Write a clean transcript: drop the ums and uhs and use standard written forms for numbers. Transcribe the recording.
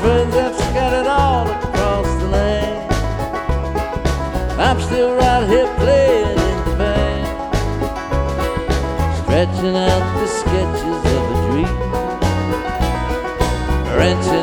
friends have scattered all across the land. I'm still right here playing in the band, stretching out the sketches of a dream, wrenching